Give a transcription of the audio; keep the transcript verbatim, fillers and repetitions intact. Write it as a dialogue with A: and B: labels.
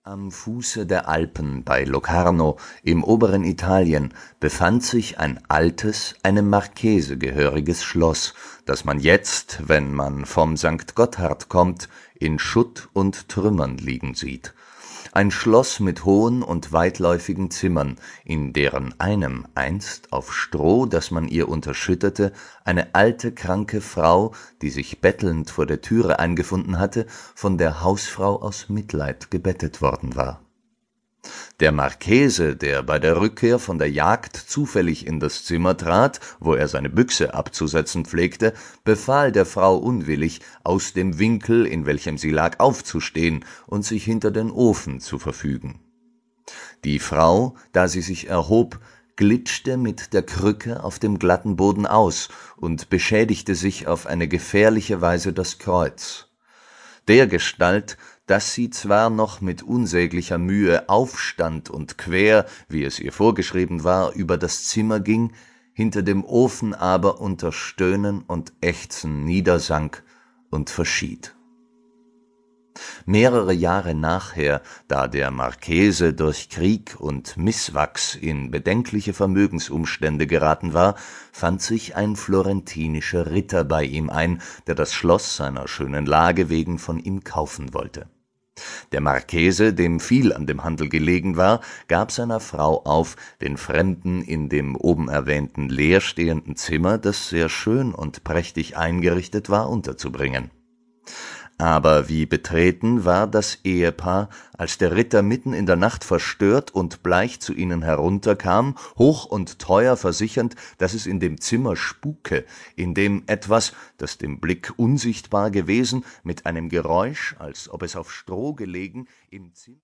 A: Am Fuße der Alpen bei Locarno im oberen Italien befand sich ein altes, einem Marchese gehöriges Schloss, das man jetzt, wenn man vom Sankt Gotthard kommt, in Schutt und Trümmern liegen sieht. Ein Schloss mit hohen und weitläufigen Zimmern, in deren einem einst auf Stroh, das man ihr unterschüttete, eine alte kranke Frau, die sich bettelnd vor der Türe eingefunden hatte, von der Hausfrau aus Mitleid gebettet worden war. Der Marchese, der bei der Rückkehr von der Jagd zufällig in das Zimmer trat, wo er seine Büchse abzusetzen pflegte, befahl der Frau unwillig, aus dem Winkel, in welchem sie lag, aufzustehen und sich hinter den Ofen zu verfügen. Die Frau, da sie sich erhob, glitschte mit der Krücke auf dem glatten Boden aus und beschädigte sich auf eine gefährliche Weise das Kreuz. Dergestalt, daß sie zwar noch mit unsäglicher Mühe aufstand und quer, wie es ihr vorgeschrieben war, über das Zimmer ging, hinter dem Ofen aber unter Stöhnen und Ächzen niedersank und verschied. Mehrere Jahre nachher, da der Marchese durch Krieg und Misswachs in bedenkliche Vermögensumstände geraten war, fand sich ein florentinischer Ritter bei ihm ein, der das Schloss seiner schönen Lage wegen von ihm kaufen wollte. Der Marchese, dem viel an dem Handel gelegen war, gab seiner Frau auf, den Fremden in dem oben erwähnten leerstehenden Zimmer, das sehr schön und prächtig eingerichtet war, unterzubringen. Aber wie betreten war das Ehepaar, als der Ritter mitten in der Nacht verstört und bleich zu ihnen herunterkam, hoch und teuer versichernd, dass es in dem Zimmer spuke, in dem etwas, das dem Blick unsichtbar gewesen, mit einem Geräusch, als ob es auf Stroh gelegen, im Zimmer